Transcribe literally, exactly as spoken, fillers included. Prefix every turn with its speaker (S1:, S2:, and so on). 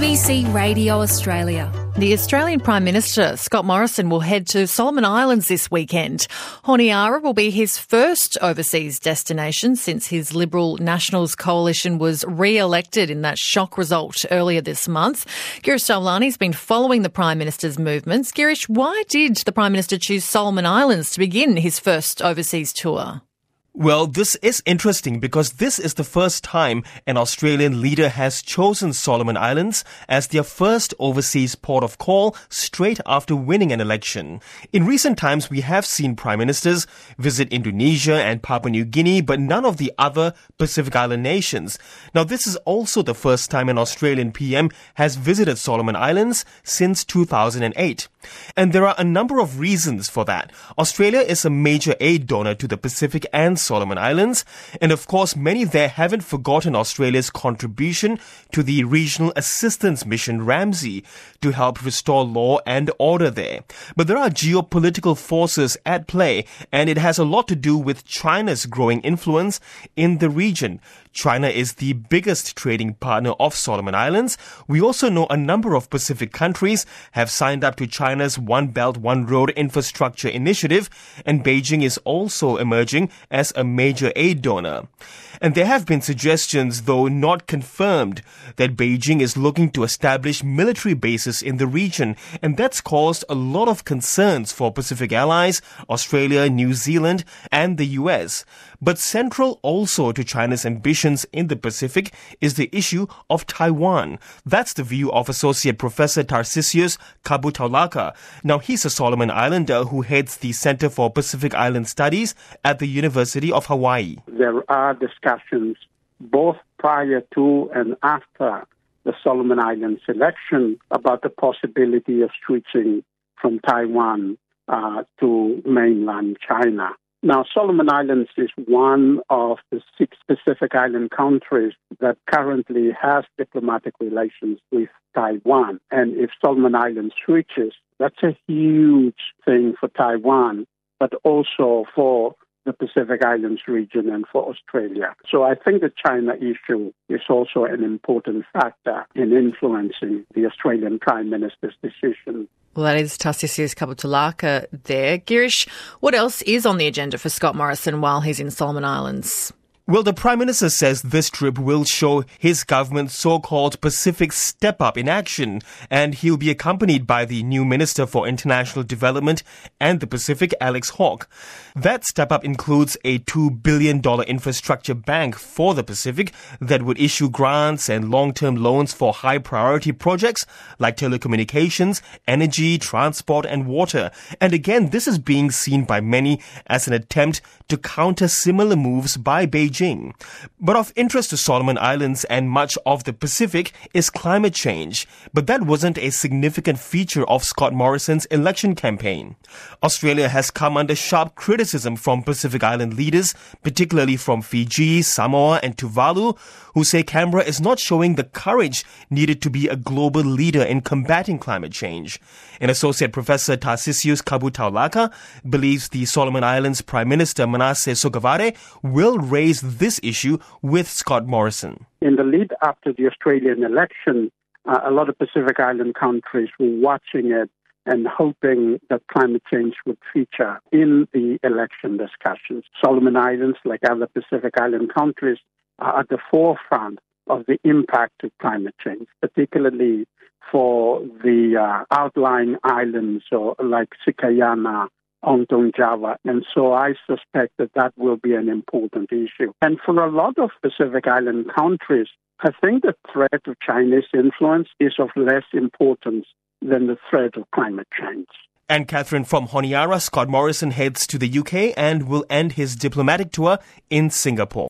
S1: B C Radio Australia.
S2: The Australian Prime Minister, Scott Morrison, will head to Solomon Islands this weekend. Honiara will be his first overseas destination since his Liberal Nationals coalition was re-elected in that shock result earlier this month. Girish Dowlani's been following the Prime Minister's movements. Girish, why did the Prime Minister choose Solomon Islands to begin his first overseas tour?
S3: Well, this is interesting because this is the first time an Australian leader has chosen Solomon Islands as their first overseas port of call straight after winning an election. In recent times, we have seen prime ministers visit Indonesia and Papua New Guinea, but none of the other Pacific Island nations. Now, this is also the first time an Australian P M has visited Solomon Islands since two thousand eight. And there are a number of reasons for that. Australia is a major aid donor to the Pacific and Solomon Islands, and of course many there haven't forgotten Australia's contribution to the Regional Assistance Mission Ramsay to help restore law and order there. But there are geopolitical forces at play, and it has a lot to do with China's growing influence in the region. China is the biggest trading partner of Solomon Islands. We also know a number of Pacific countries have signed up to China's One Belt, One Road infrastructure initiative, and Beijing is also emerging as a major aid donor. And there have been suggestions, though not confirmed, that Beijing is looking to establish military bases in the region, and that's caused a lot of concerns for Pacific allies, Australia, New Zealand, and the U S. But central also to China's ambitions in the Pacific is the issue of Taiwan. That's the view of Associate Professor Tarsisius Kabutaulaka. Now, he's a Solomon Islander who heads the Center for Pacific Island Studies at the University of Hawaii.
S4: There are discussions both prior to and after the Solomon Islands election about the possibility of switching from Taiwan uh, to mainland China. Now, Solomon Islands is one of the six Pacific Island countries that currently has diplomatic relations with Taiwan. And if Solomon Islands switches, that's a huge thing for Taiwan, but also for the Pacific Islands region and for Australia. So I think the China issue is also an important factor in influencing the Australian Prime Minister's decision.
S2: Well, that is Tarsisius Kabutaulaka there. Girish, what else is on the agenda for Scott Morrison while he's in Solomon Islands?
S3: Well, the Prime Minister says this trip will show his government's so-called Pacific step-up in action, and he'll be accompanied by the new Minister for International Development and the Pacific, Alex Hawke. That step-up includes a two billion dollars infrastructure bank for the Pacific that would issue grants and long-term loans for high-priority projects like telecommunications, energy, transport, and water. And again, this is being seen by many as an attempt to counter similar moves by Beijing. But of interest to Solomon Islands and much of the Pacific is climate change. But that wasn't a significant feature of Scott Morrison's election campaign. Australia has come under sharp criticism from Pacific Island leaders, particularly from Fiji, Samoa and Tuvalu, who say Canberra is not showing the courage needed to be a global leader in combating climate change. An Associate Professor Tarsisius Kabutaulaka believes the Solomon Islands Prime Minister Manasseh Sogavare will raise this issue with Scott Morrison.
S4: In the lead up to the Australian election, uh, a lot of Pacific Island countries were watching it and hoping that climate change would feature in the election discussions. Solomon Islands, like other Pacific Island countries, are at the forefront of the impact of climate change, particularly for the uh, outlying islands or like Sikayana, Ontong Java. And so I suspect that that will be an important issue. And for a lot of Pacific Island countries, I think the threat of Chinese influence is of less importance than the threat of climate change.
S3: And Catherine, from Honiara, Scott Morrison heads to the U K and will end his diplomatic tour in Singapore.